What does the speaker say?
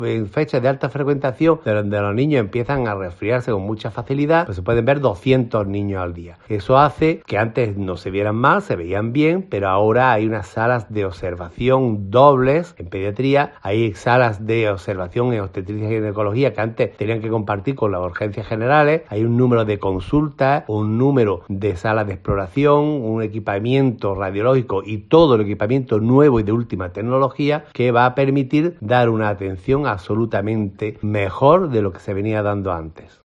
En fechas de alta frecuentación, donde los niños empiezan a resfriarse con mucha facilidad, pues se pueden ver 200 niños al día. Eso hace que antes no se vieran mal, se veían bien, pero ahora hay unas salas de observación dobles en pediatría, hay salas de observación en obstetricia y ginecología que antes tenían que compartir con las urgencias generales, hay un número de consultas, un número de salas de exploración, un equipamiento radiológico y todo el equipamiento nuevo y de última tecnología que va a permitir dar una atención absolutamente mejor de lo que se venía dando antes.